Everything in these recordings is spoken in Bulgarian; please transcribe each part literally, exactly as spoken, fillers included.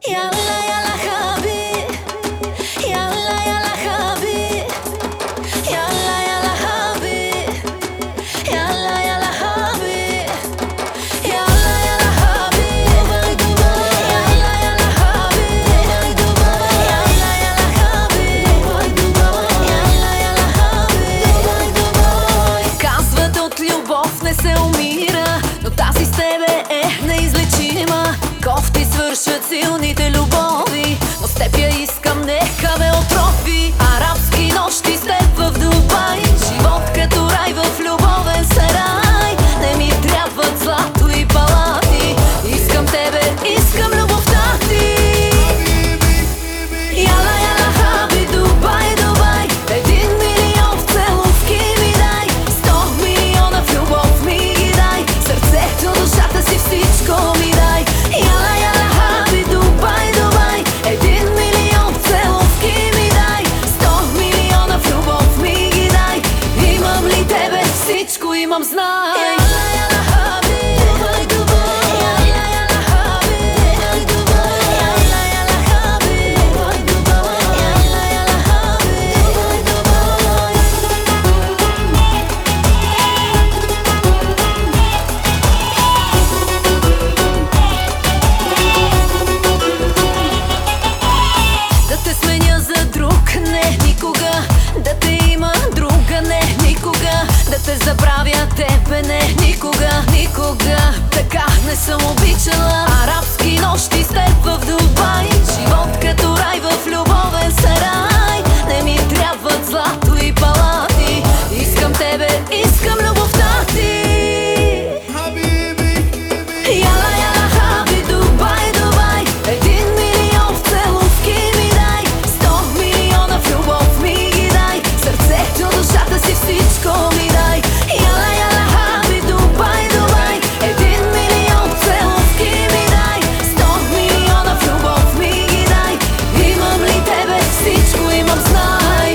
Yalla yalla habi, yalla yalla habi, yalla yalla habi, yalla yalla habi, yalla yalla habi, yalla yalla habi, yalla yalla habi, yalla yalla habi. Казват, от любов не се умира, но тази с тебе е неизлечима. Кофти свършат силните любови, но с теб я искам, нека ме отрофи. Арабски нощи с теб в Дубай, живот като рай в любовен сарай. Не ми трябват злато и палати, искам тебе, искам любовта ти. Яла, яла, хаби, Дубай, Дубай, един милион в целувки ми дай, сто милиона в любов ми ги дай, сърцето, душата си, всичко ми дай. Яла, яла, хаби, Дубай, Дубай, един милион в целувки ми дай, сто милиона в любов ми ги дай. Имам ли тебе, всичко имам, знай. Яла, яла, хаби, Дубай, Дубай, яла, яла, хаби, Дубай, яла, яла, хаби, Дубай, яла, яла, хаби, да те сменя за друг, не никога, да те има друга, не никога, да те забравя тебе, не никога, никога. Така не съм обичала. Арабски нощи с теб в Дубай, живот като рай в любовен сарай. Не ми трябват злато и палати, искам тебе, искам любовта ти. Яла, яла, хаби, Дубай, Дубай, един милион в целувки ми дай, сто милиона в любов ми ги дай, сърцето, душата си, всичко ми дай. Яла, яла, хаби, Дубай, Дубай, един милион в целувки ми дай, сто милиона в любов ми ги дай. Имам ли тебе, всичко имам, знай.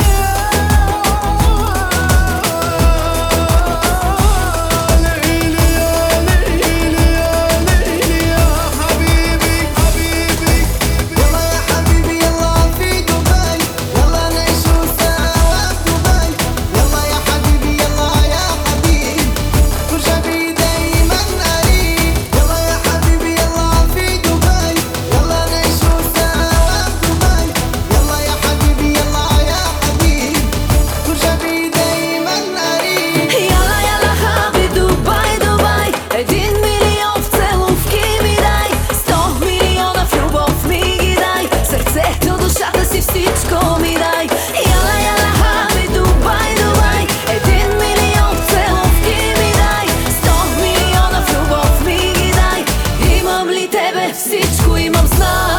Яла, яла, хаби, Дубай, Дубай, един милион в целувки ми дай, сто милиона в любов ми ги дай, сърцето, душата си, всичко ми дай. Яла, яла, хаби, Дубай, Дубай, един милион в целувки ми дай, сто милиона в любов ми ги дай. Имам ли тебе, всичко имам, знай.